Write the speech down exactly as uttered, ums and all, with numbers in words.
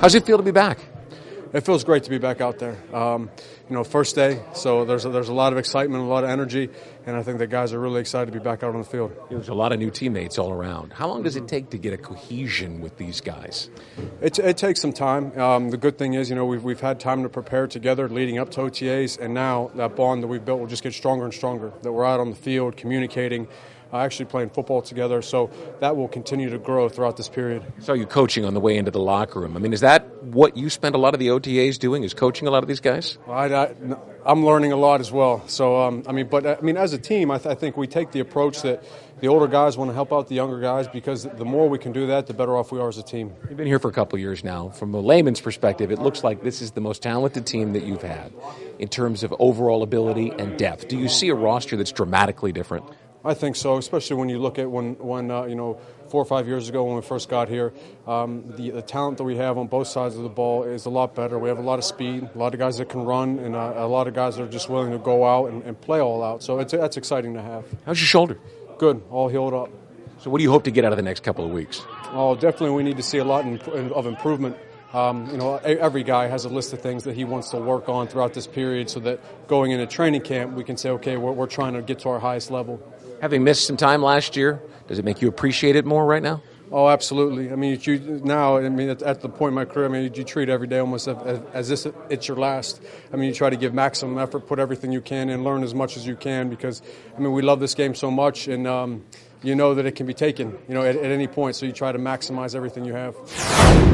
How's it feel to be back? It feels great to be back out there. Um, you know, first day, so there's a, there's a lot of excitement, a lot of energy, and I think the guys are really excited to be back out on the field. There's a lot of new teammates all around. How long does it take to get a cohesion with these guys? It, it takes some time. Um, the good thing is, you know, we've we've had time to prepare together leading up to O T As, and now that bond that we've built will just get stronger and stronger. That we're out on the field communicating. Uh, actually playing football together, so that will continue to grow throughout this period. I saw you coaching on the way into the locker room. I mean, is that what you spend a lot of the O T As doing, is coaching a lot of these guys? I, I, I'm learning a lot as well. So, um, I mean, but I mean, as a team, I, th- I think we take the approach that the older guys want to help out the younger guys, because the more we can do that, the better off we are as a team. You've been here for a couple of years now. From a layman's perspective, it looks like this is the most talented team that you've had in terms of overall ability and depth. Do you see a roster that's dramatically different? I think so, especially when you look at when, when uh, you know, four or five years ago when we first got here, um, the, the talent that we have on both sides of the ball is a lot better. We have a lot of speed, a lot of guys that can run, and uh, a lot of guys that are just willing to go out and, and play all out. So it's, that's exciting to have. How's your shoulder? Good, all healed up. So what do you hope to get out of the next couple of weeks? Oh, definitely we need to see a lot in, of improvement. Um, you know, every guy has a list of things that he wants to work on throughout this period, so that going into training camp we can say, okay, we're, we're trying to get to our highest level. Having missed some time last year, does it make you appreciate it more right now? Oh, absolutely. I mean, you, now, I mean, at, at the point in my career, I mean, you treat every day almost as, as if it's your last. I mean, you try to give maximum effort, put everything you can in, learn as much as you can, because, I mean, we love this game so much, and um, you know that it can be taken, you know, at, at any point, so you try to maximize everything you have.